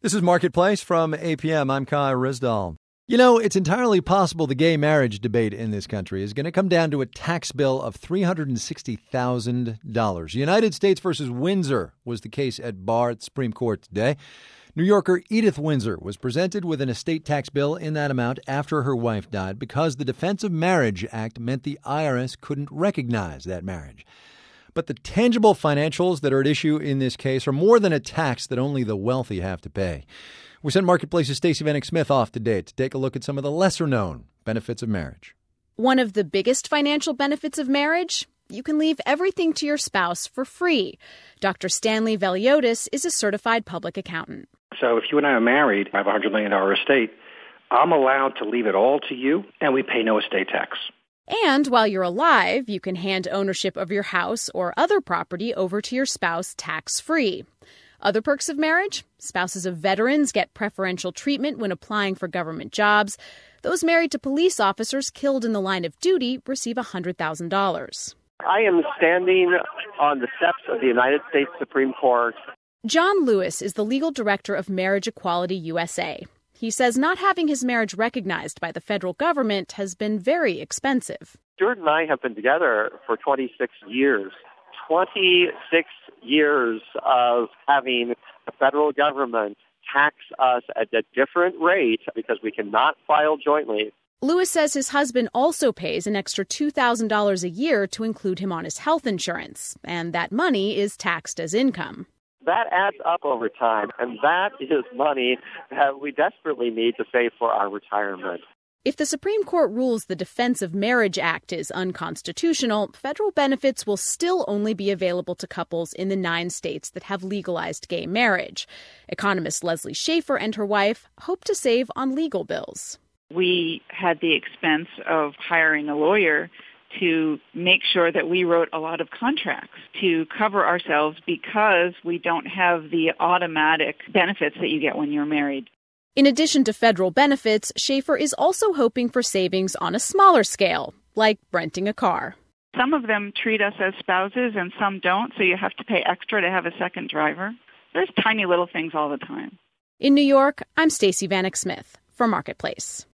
This is Marketplace from APM. I'm Kai Rizdal. You know, it's entirely possible the gay marriage debate in this country is going to come down to a tax bill of $360,000. United States versus Windsor was the case at bar at the Supreme Court today. New Yorker Edith Windsor was presented with an estate tax bill in that amount after her wife died because the Defense of Marriage Act meant the IRS couldn't recognize that marriage. But the tangible financials that are at issue in this case are more than a tax that only the wealthy have to pay. We sent Marketplace's Stacey Vanek Smith off today to take a look at some of the lesser-known benefits of marriage. One of the biggest financial benefits of marriage? You can leave everything to your spouse for free. Dr. Stanley Veliotis is a certified public accountant. So if you and I are married, I have a $100 million estate, I'm allowed to leave it all to you, and we pay no estate tax. And while you're alive, you can hand ownership of your house or other property over to your spouse tax-free. Other perks of marriage? Spouses of veterans get preferential treatment when applying for government jobs. Those married to police officers killed in the line of duty receive $100,000. I am standing on the steps of the United States Supreme Court. John Lewis is the legal director of Marriage Equality USA. He says not having his marriage recognized by the federal government has been very expensive. Stuart and I have been together for 26 years. 26 years of having the federal government tax us at a different rate because we cannot file jointly. Lewis says his husband also pays an extra $2,000 a year to include him on his health insurance, and that money is taxed as income. That adds up over time, and that is money that we desperately need to save for our retirement. If the Supreme Court rules the Defense of Marriage Act is unconstitutional, federal benefits will still only be available to couples in the 9 states that have legalized gay marriage. Economist Leslie Schaefer and her wife hope to save on legal bills. We had the expense of hiring a lawyer to make sure that we wrote a lot of contracts to cover ourselves because we don't have the automatic benefits that you get when you're married. In addition to federal benefits, Schaefer is also hoping for savings on a smaller scale, like renting a car. Some of them treat us as spouses and some don't, so you have to pay extra to have a second driver. There's tiny little things all the time. In New York, I'm Stacey Vanek Smith for Marketplace.